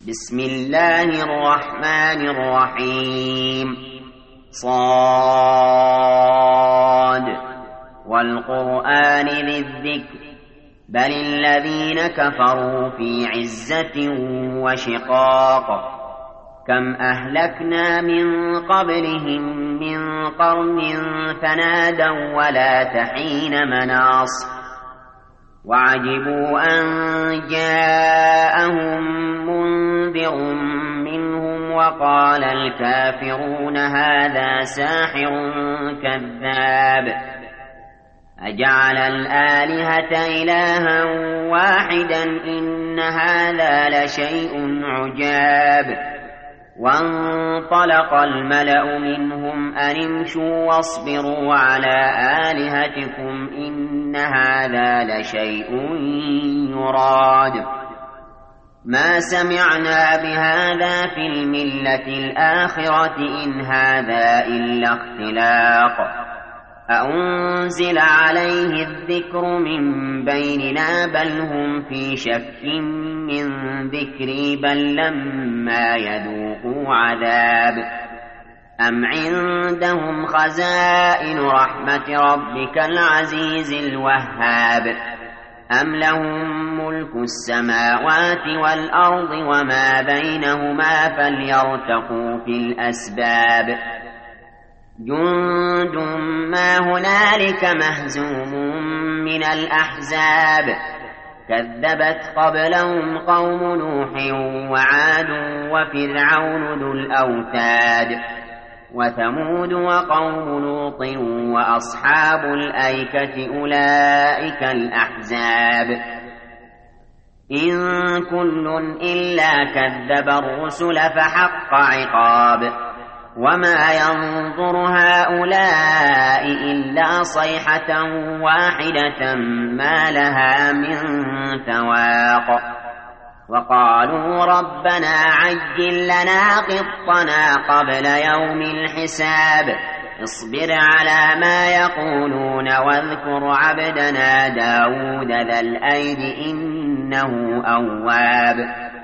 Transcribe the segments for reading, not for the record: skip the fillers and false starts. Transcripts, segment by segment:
بسم الله الرحمن الرحيم صاد والقرآن ذي الذكر بل الذين كفروا في عزة وشقاق كم أهلكنا من قبلهم من قرن فنادوا ولا تحين مناص وعجبوا أن جاءهم منذر منهم وقال الكافرون هذا ساحر كذاب أجعل الآلهة إلها واحدا إن هذا لشيء عجاب وانطلق الملأ منهم أن امشوا واصبروا على آلهتكم إن هذا لشيء يراد ما سمعنا بهذا في الملة الآخرة إن هذا إلا اختلاق أأنزل عليه الذكر من بيننا بل هم في شك من ذكري بل لما يذوقوا عذاب أم عندهم خزائن رحمة ربك العزيز الوهاب أم لهم ملك السماوات والأرض وما بينهما فليرتقوا في الأسباب جند ما هنالك مهزوم من الأحزاب كذبت قبلهم قوم نوح وعاد وفرعون ذو الأوتاد وثمود وقوم لوط وأصحاب الأيكة أولئك الأحزاب إن كل إلا كذب الرسل فحق عقاب وما ينظر هؤلاء إلا صيحة واحدة ما لها من فواق وقالوا ربنا عجل لنا قطنا قبل يوم الحساب اصبر على ما يقولون واذكر عبدنا داود ذا الأيد إنه أواب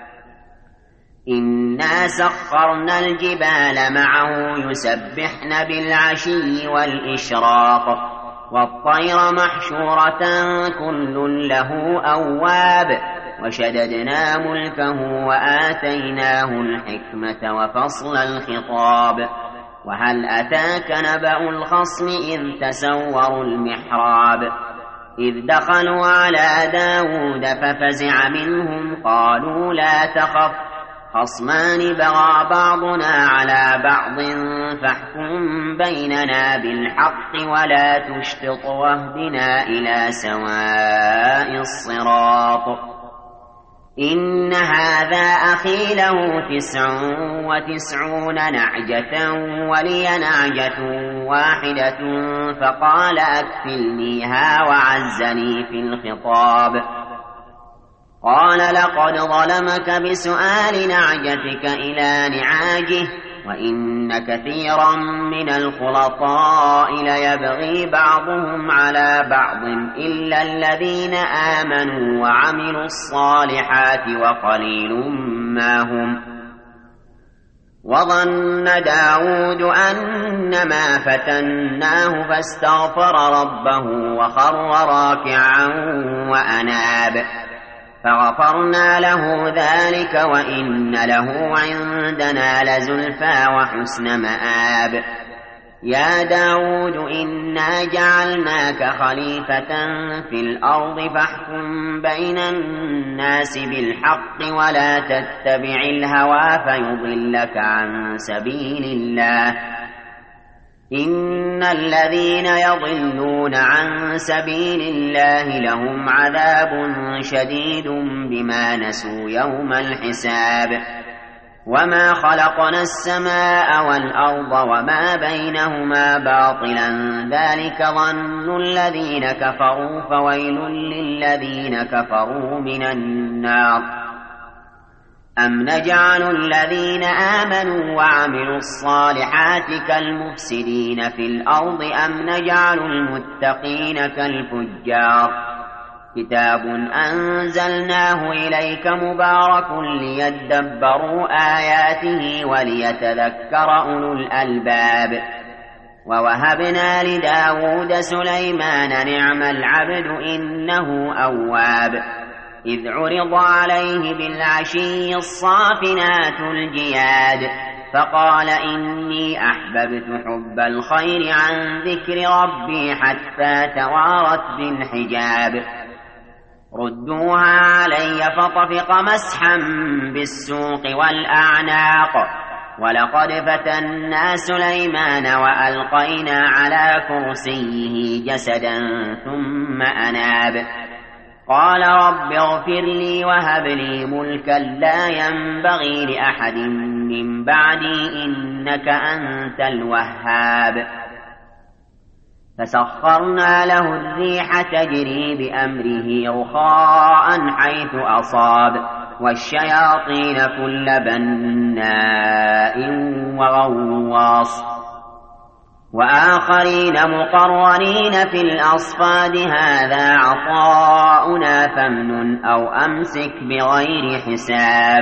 إنا سخرنا الجبال معه يسبحن بالعشي والإشراق والطير محشورة كل له أواب وشددنا ملكه وآتيناه الحكمة وفصل الخطاب وهل أتاك نبأ الخصم إذ تسوروا المحراب إذ دخلوا على داود ففزع منهم قالوا لا تخف خصمان بغى بعضنا على بعض فاحكم بيننا بالحق ولا تشطط واهدنا إلى سواء الصراط إن هذا أخي له 99 نعجة ولي نعجة واحدة فقال أكفلنيها وعزني في الخطاب قال لقد ظلمك بسؤال نعجتك إلى نعاجه وإن كثيرا من الخلطاء ليبغي بعضهم على بعض إلا الذين آمنوا وعملوا الصالحات وقليل ما هم وظن داود أنما فتناه فاستغفر ربه وخر راكعا وأناب فغفرنا له ذلك وإن له عندنا لزلفى وحسن مآب يا داود إنا جعلناك خليفة في الأرض فاحكم بين الناس بالحق ولا تتبع الهوى فيضلك عن سبيل الله إن الذين يضلون عن سبيل الله لهم عذاب شديد بما نسوا يوم الحساب وما خلقنا السماء والأرض وما بينهما باطلا ذلك ظن الذين كفروا فويل للذين كفروا من النار أم نجعل الذين آمنوا وعملوا الصالحات كالمفسدين في الأرض أم نجعل المتقين كالفجار كتاب أنزلناه إليك مبارك ليدبروا آياته وليتذكر أولو الألباب. ووهبنا لداود سليمان نعم العبد إنه أواب. إذ عرض عليه بالعشي الصافنات الجياد فقال إني أحببت حب الخير عن ذكر ربي حتى توارت بالحجاب. ردوها علي فطفق مسحا بالسوق والأعناق. ولقد فتنا سليمان وألقينا على كرسيه جسدا ثم أناب. قال رب اغفر لي وهب لي ملكا لا ينبغي لأحد من بعدي إنك أنت الوهاب. فسخرنا له الريح تجري بأمره رخاء حيث أصاب والشياطين كل بناء وغواص وآخرين مقرنين في الأصفاد هذا عطاؤنا فامنن أو أمسك بغير حساب.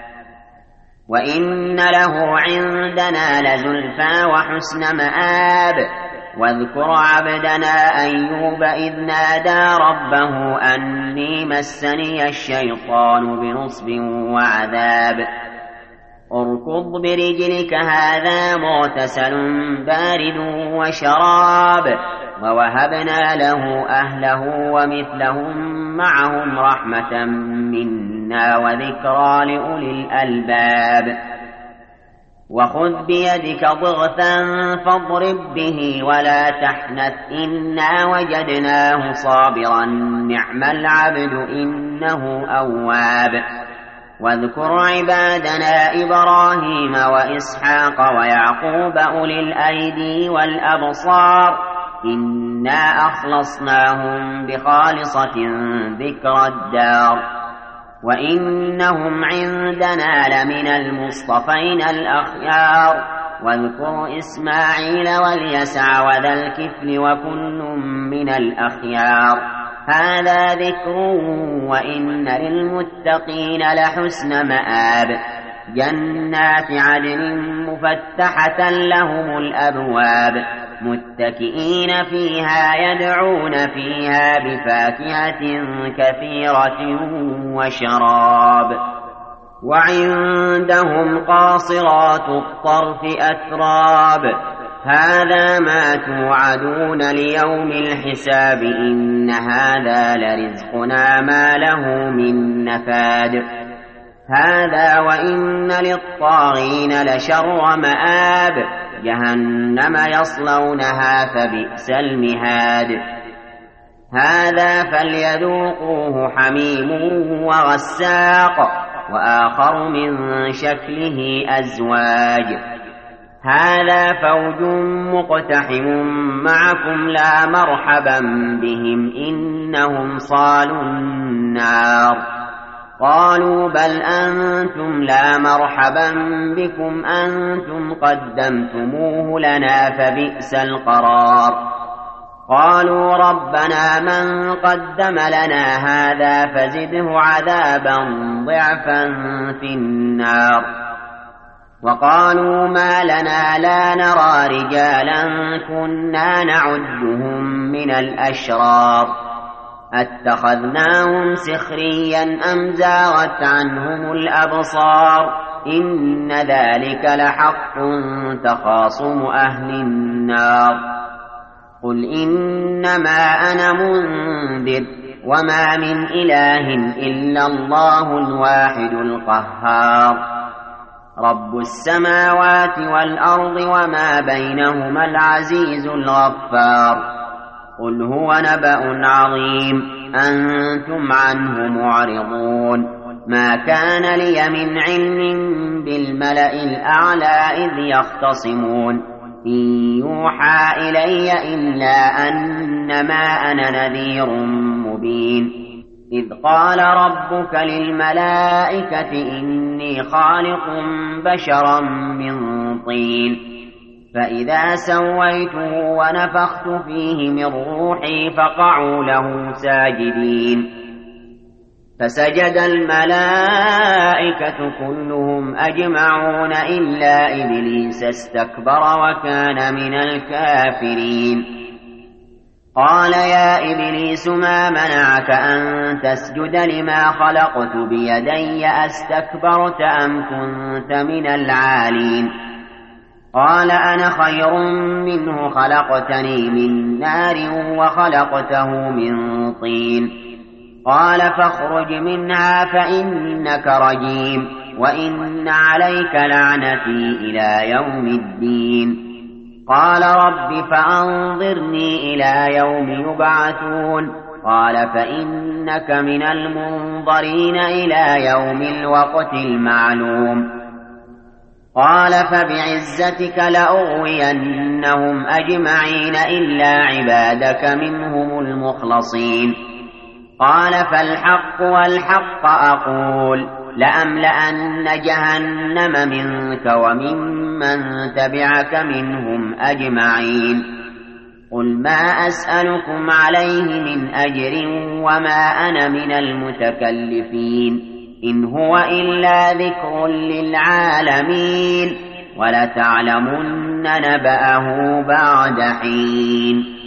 وإن له عندنا لزلفى وحسن مآب. واذكر عبدنا أيوب إذ نادى ربه أني مسني الشيطان بنصب وعذاب. اركض برجلك هذا مغتسل بارد وشراب. ووهبنا له أهله ومثلهم معهم رحمة منا وذكرى لأولي الألباب. وخذ بيدك ضغثا فاضرب به ولا تحنث إنا وجدناه صابرا نعم العبد إنه أواب. واذكر عبادنا إبراهيم وإسحاق ويعقوب أولي الأيدي والأبصار إنا أخلصناهم بخالصة ذكر الدار. وإنهم عندنا لمن المصطفين الأخيار. واذكر إسماعيل واليسع وذا الكفل وكل من الأخيار هذا ذكر وإن للمتقين لحسن مآب. جنات عدن مفتحة لهم الأبواب متكئين فيها يدعون فيها بفاكهة كثيرة وشراب. وعندهم قاصرات الطرف أتراب هذا ما توعدون ليوم الحساب إن هذا لرزقنا ما له من نفاد. هذا وإن للطاغين لشر مآب جهنم يصلونها فبئس المهاد. هذا فليذوقوه حميم وغساق وآخر من شكله أزواج. هذا فوج مقتحم معكم لا مرحبا بهم إنهم صالوا النار. قالوا بل أنتم لا مرحبا بكم أنتم قدمتموه لنا فبئس القرار. قالوا ربنا من قدم لنا هذا فزده عذابا ضعفا في النار. وقالوا ما لنا لا نرى رجالا كنا نعدهم من الأشرار أتخذناهم سخريا أم زاغت عنهم الأبصار إن ذلك لحق تخاصم أهل النار. قل إنما أنا منذر وما من إله إلا الله الواحد القهار. رب السماوات والأرض وما بينهما العزيز الغفار. قل هو نبأ عظيم أنتم عنه معرضون. ما كان لي من علم بالملأ الأعلى إذ يختصمون إن يوحى إلي إلا أنما أنا نذير مبين. إذ قال ربك للملائكة إني خالق بشرا من طين فإذا سويته ونفخت فيه من روحي فقعوا له ساجدين فسجد الملائكة كلهم أجمعون إلا إبليس استكبر وكان من الكافرين قال يا إبليس ما منعك أن تسجد لما خلقت بيدي أستكبرت أم كنت من العالين قال أنا خير منه خلقتني من نار وخلقته من طين قال فاخرج منها فإنك رجيم وإن عليك لعنتي إلى يوم الدين قال رب فأنظرني إلى يوم يبعثون قال فإنك من المنظرين إلى يوم الوقت المعلوم قال فبعزتك لأغوينهم أجمعين إلا عبادك منهم المخلصين قال فالحق والحق أقول لأملأن جهنم منك وممن تبعك منهم أجمعين قل ما أسألكم عليه من أجر وما أنا من المتكلفين إن هو إلا ذكر للعالمين ولتعلمن نبأه بعد حين